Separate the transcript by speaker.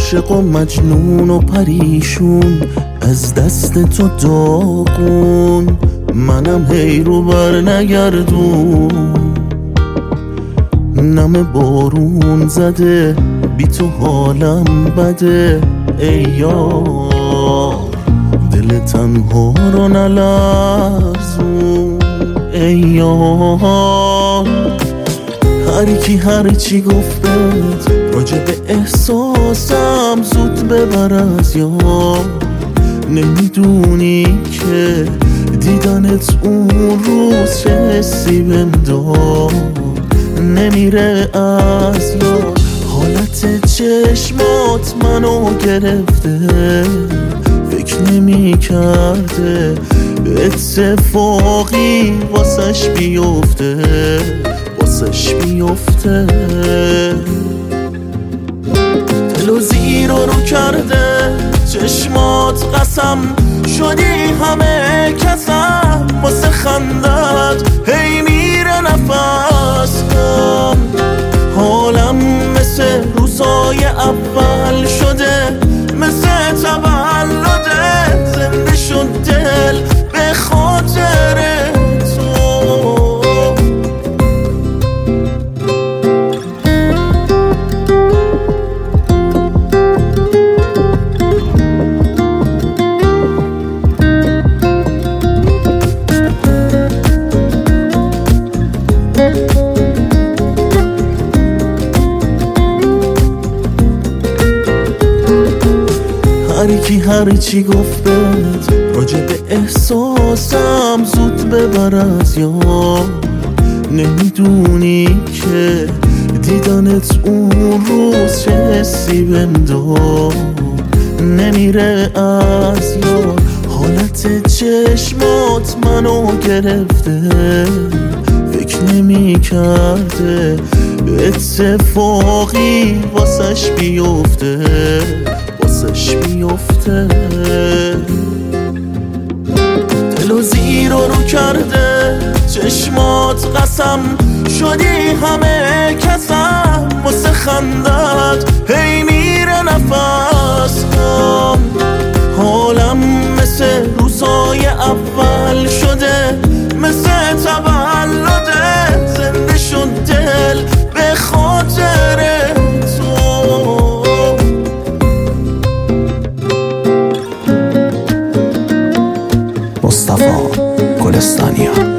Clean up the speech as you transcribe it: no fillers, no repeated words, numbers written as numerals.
Speaker 1: عاشق و مجنون و پریشون، از دست تو داغون، منم هی رو بر نگردون. نم بارون زده بی تو حالم بده، ای یار دل تنها رو نلرزون، ای یار. هر چی گفت بهت راجع به احساسم، زود ببر از یاد. نمیدونی که دیدنت اون روز چه حسی بهم داد، نمیره از یاد. حالت چشمات منو گرفته، فکر نمی کرده اتفاقی واسش بیفته، واسش بیفته. دلو زیر و رو کرده چشمات، قسم شدی همه کسم. واسه خندت هی میره نفسم، حالم مثل روزای اول شده، مثل تولده. زنده شد دل به خاطر تو. هر چی گفت بهت راجع به احساسم، زود ببر از یاد. نمیدونی که دیدنت اون روز چه حسی بهم داد، نمیره از یاد. حالت چشمات منو گرفته، فکر نمی کرده اتفاقی واسش بیفته، واسش بیفته. دلو زیر و رو کرده چشمات، قسم شدی همه کسم. واسه خندت هی میره نفسم، حالم مثل روزای اول شده، مثل تولده. زنده شد دل به خاطر تو.
Speaker 2: مصطفی گلستانیان.